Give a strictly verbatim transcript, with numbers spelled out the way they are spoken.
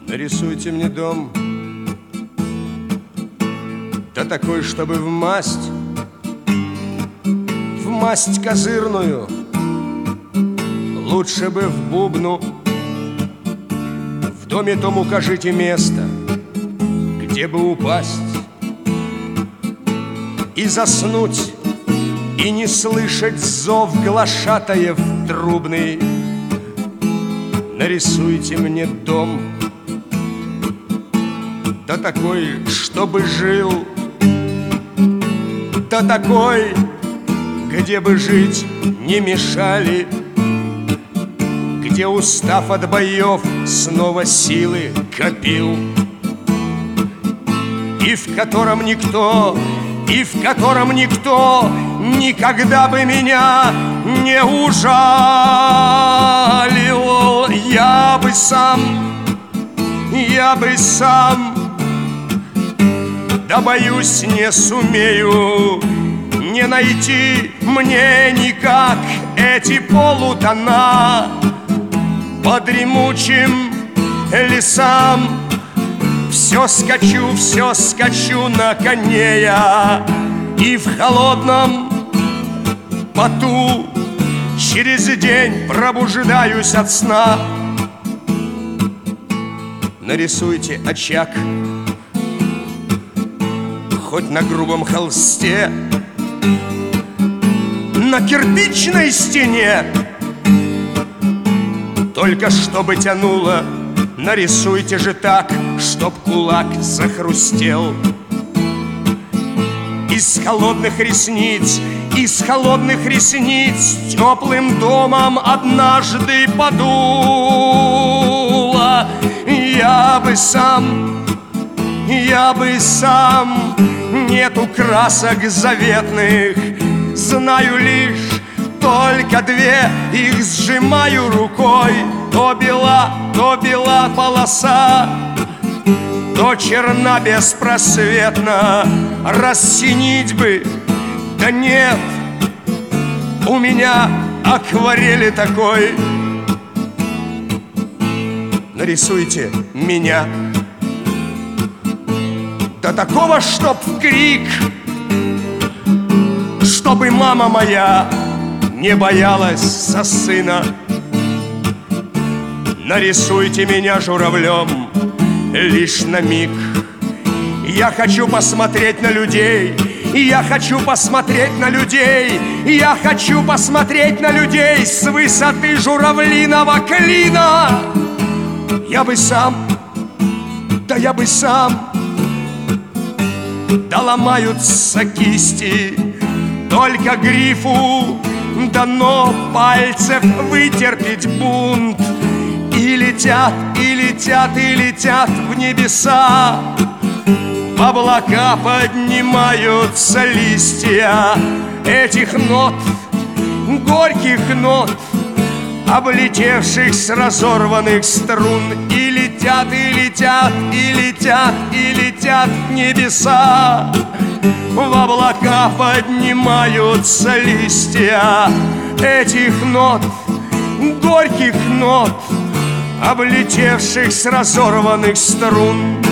Нарисуйте мне дом, да такой, чтобы в масть, в масть козырную, лучше бы в бубну. В доме том укажите место, где бы упасть и заснуть, и не слышать зов глашатаев трубный. Нарисуйте мне дом, да такой, чтобы жил, да такой, где бы жить не мешали, где, устав от боев, снова силы копил, и в котором никто, и в котором никто никогда бы меня не ужалил. Я бы сам, я бы сам, да боюсь, не сумею не найти мне никак эти полутона по дремучим лесам. Все скачу, все скачу на коне я, и в холодном поту через день пробуждаюсь от сна. Нарисуйте очаг, хоть на грубом холсте, на кирпичной стене, только чтобы тянуло. Нарисуйте же так, чтоб кулак захрустел. Из холодных ресниц, из холодных ресниц теплым домом однажды подуло. Я бы сам, я бы сам, нету красок заветных, знаю лишь только две, их сжимаю рукой. То бела, то бела полоса, то черна беспросветно. Рассинить бы, да нет, у меня акварели такой. Нарисуйте меня, да такого, чтоб в крик, чтобы мама моя не боялась за сына. Нарисуйте меня журавлем лишь на миг. Я хочу посмотреть на людей, я хочу посмотреть на людей, я хочу посмотреть на людей с высоты журавлиного клина. Я бы сам, да я бы сам, да ломаются кисти, только грифу дано пальцев вытерпеть бунт. И летят, и летят, и летят в небеса, в облака поднимаются листья этих нот, горьких нот, облетевших с разорванных струн. И летят, и летят, и летят, и летят в небеса, в облака поднимаются листья этих нот, горьких нот, облетевших с разорванных струн.